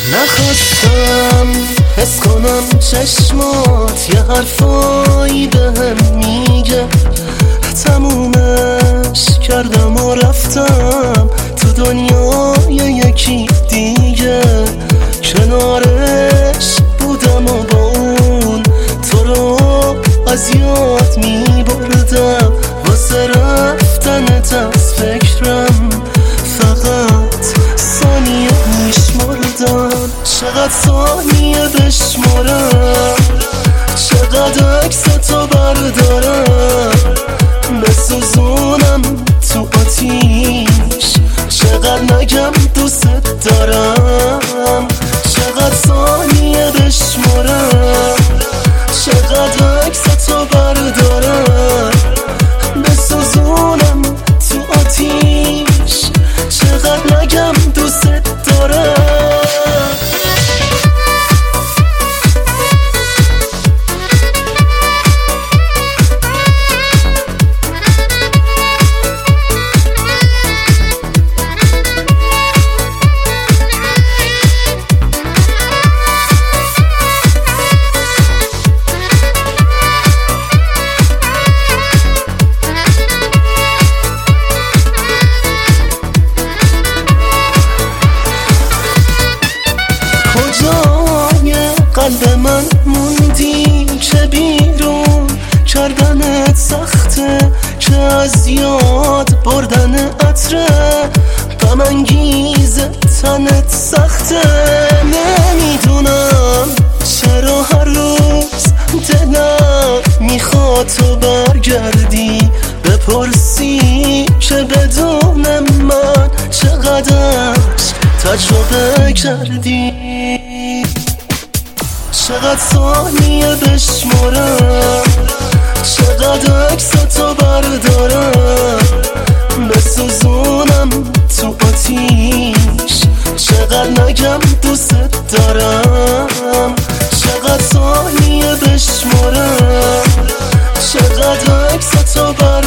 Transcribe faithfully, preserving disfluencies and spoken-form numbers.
نخواستم حس کنم چشمات یه حرفایی بهم میگه، تمومش کردم و رفتم تو دنیای یکی دیگه. کنارش بودم و با اون تو رو از یاد میبردم، واسه رفتنت از فکرم فقط ثانیه میشمردم. چقدر ثانیه بشمارم، چقدر عکس تو بردارم، بسوزونم تو آتیش، چقدر نگم دوست دارم. چقدر ثانیه بشمارم، چقدر عکس تو بردارم، بسوزونم تو آتیش، چقدر نگم دوست دارم. کجای قلب من موندی که بیرون کردنت سخته، که از یاد بردن عطره غم انگیز تنت سخته. نمیدونم چرا هر روز دلم میخواد تو برگردی، بپرسی که بدون من چقدرش تجربه کردی. چقدر ثانیه بشمارم، چقدر عکس تو بردارم، بسوزونم تو آتیش، چقدر نگم دوست دارم. چقدر ثانیه بشمارم، چقدر عکس تو بردارم،